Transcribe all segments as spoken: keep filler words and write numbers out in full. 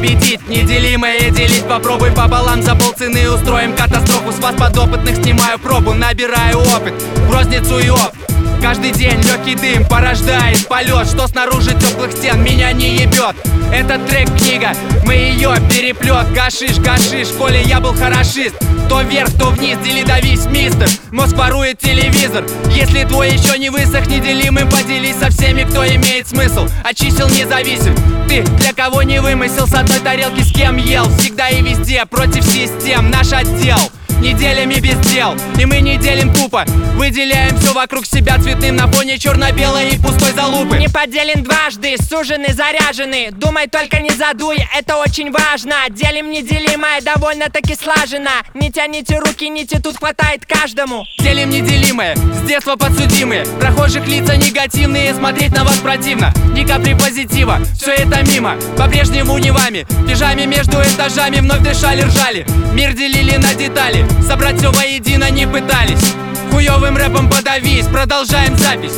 победить. Неделимое делить попробуй пополам, за полцены устроим катастрофу. С вас подопытных снимаю пробу, набираю опыт в розницу и оп. Каждый день легкий дым порождает полет, что снаружи теплых стен меня не ебет. Этот трек книга, мы ее переплет. Гашиш, гашиш, в школе я был хорошист. То вверх, то вниз, дели давись, мистер. Мозг ворует телевизор. Если твой еще не высох, неделимым поделись со всеми, кто имеет смысл. От чисел не зависим. Ты для кого не вымысел, с одной тарелки с кем ел. Всегда и везде, против систем, наш отдел. Неделями без дел, и мы не делим тупо. Выделяем все вокруг себя цветным на фоне черно-белой и пустой залупы. Не поделен дважды, сужены, заряжены. Думай, только не задуй, это очень важно. Делим неделимое, довольно-таки слаженно. Не тяните руки, нити тут хватает каждому. Делим неделимое, с детства подсудимые. Прохожих лица негативные, смотреть на вас противно. Ни капли позитива, все это мимо. По-прежнему не вами, в пижаме между этажами вновь дышали, ржали. Мир делили на детали, собрать все воедино не пытались. Хуёвым рэпом подавись, продолжаем запись.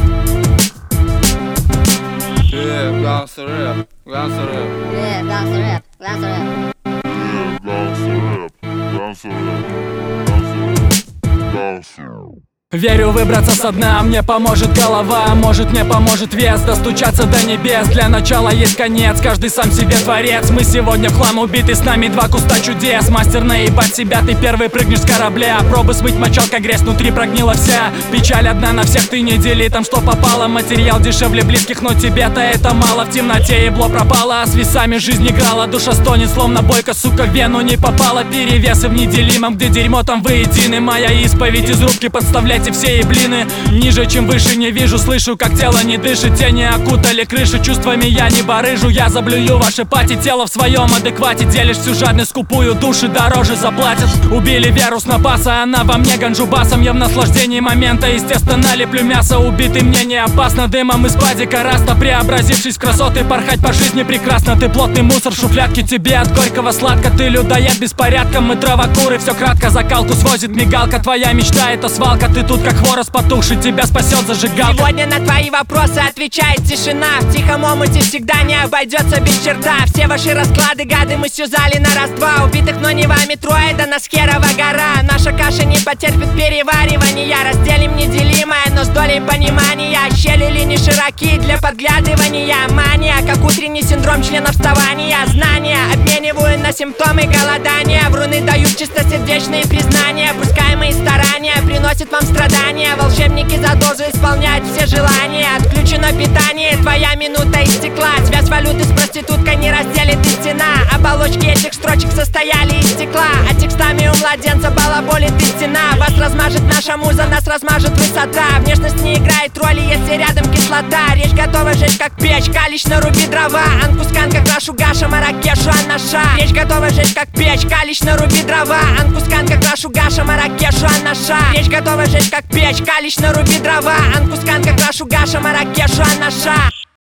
Yeah, gangsta rap, gangsta rap. Yeah, gangsta rap, gangsta rap. Yeah, gangsta rap, gangsta rap, gangsta rap, gangsta rap. Верю, выбраться со дна мне поможет голова, может мне поможет вес, достучаться до небес. Для начала есть конец, каждый сам себе творец. Мы сегодня в хлам убиты, с нами два куста чудес. Мастер наебать себя, ты первый прыгнешь с корабля. Пробы смыть мочалка, грязь внутри прогнила вся. Печаль одна на всех, ты не дели там что попало. Материал дешевле близких, но тебе-то это мало. В темноте ебло пропало, а с весами жизнь играла. Душа стонет, словно бойка, сука, в вену не попала. Перевесы в неделимом, где дерьмо там воедины. Моя исповедь из рубки, подставлять все еблины. Ниже, чем выше, не вижу, слышу, как тело не дышит. Тени окутали крышу, чувствами я не барыжу. Я заблюю ваши пати, тело в своем адеквате. Делишь всю жадность, скупую, души дороже заплатят. Убили веру с напаса, она во мне ганджу басом. Я в наслаждении момента, естественно, леплю мясо. Убитый мне не опасно, дымом из падика раста. Преобразившись в красоты, порхать по жизни прекрасно. Ты плотный мусор, шуфлятки, тебе от горького сладко. Ты людоед беспорядком, мы травокуры. Все кратко, закалку свозит мигалка. Твоя мечта это свалка, ты тут как хворост потухший, тебя спасет зажигалка. Сегодня на твои вопросы отвечает тишина. В тихом омуте всегда не обойдется без черта. Все ваши расклады, гады, мы сюзали на раз-два. Убитых, но не вами трое, да нас херова гора. Наша каша не потерпит переваривания. Разделим неделимое, но с долей понимания. Щели линии широки для подглядывания. Мания, как утренний синдром членов вставания. Знания обмениваю на симптомы голодания. Вруны дают чистосердечные признания. Пускай мои старания приносят вам страдания. Волшебники за дозу исполняют все желания. Отключено питание, твоя минута истекла. Связь валюты с проституткой не разделит и стена. Оболочки этих строчек состояли из стекла, а текстами у младенца балаболит истина. Вас размажет наша муза, нас размажет высота. Внешность не играет роли, если рядом кислота. Речь готова жечь как печь, калич на руби дрова. Анкускан как нашу Гаша, Маракешу Анаша. Речь готова жечь как печь, калич на руби дрова. Анкускан как нашу Гаша, Маракешу Анаша. Речь готова жечь как печь, калич на руби дрова. Анкускан как нашу Гаша, Маракешу Анаша.